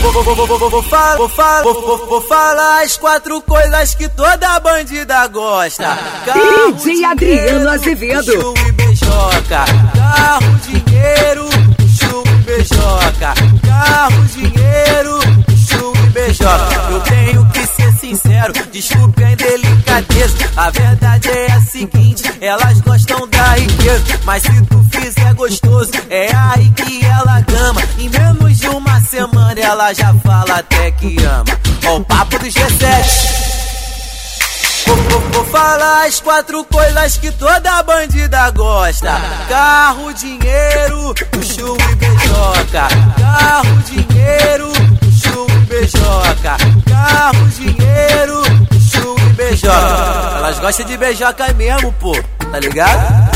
Vou falar as 4 coisas que toda bandida gosta. DJ Adriano Azevedo. Chuchu e beijoca. Carro, dinheiro, chuchu e beijoca. Carro, dinheiro, chuchu e beijoca. Eu tenho que ser sincero, desculpe a indelicadeza. A verdade é a seguinte, elas gostam da riqueza. Mas se tu fizer gostoso, é aí que ela gama. Em menos de uma semana ela já fala até que ama. Ó o papo do G7. Vou falar as 4 coisas que toda bandida gosta. Carro, dinheiro, chuchu e beijoca. Carro, dinheiro, chuchu e beijoca. Carro, dinheiro, chuchu e beijoca. Elas gostam de beijoca mesmo, pô, tá ligado?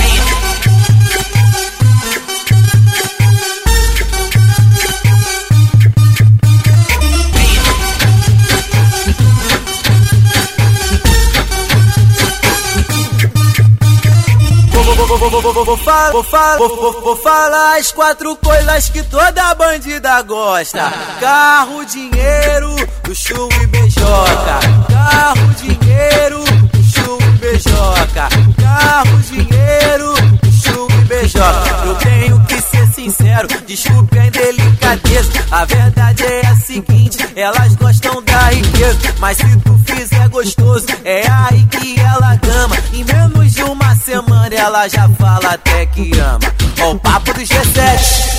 Vou falar as 4 coisas que toda bandida gosta. Carro, dinheiro, chuchu e beijoca. Carro, dinheiro, chuchu e beijoca. Carro, dinheiro, chuchu e beijoca. Eu tenho que ser sincero, desculpe a indelicadeza. A verdade é a seguinte, elas gostam da riqueza. Mas se tu fizer gostoso, é aí que ela gama. Em menos de uma semana ela já fala até que ama. Ó o papo do G7.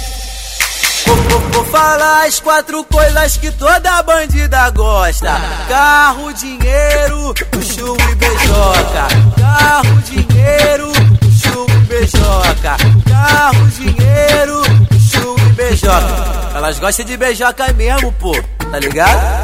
Vou falar as 4 coisas que toda bandida gosta. Carro, dinheiro, chuchu e beijoca. Carro, dinheiro, chuchu e beijoca. Carro, dinheiro, chuchu e beijoca. Elas gostam de beijoca mesmo, pô, tá ligado?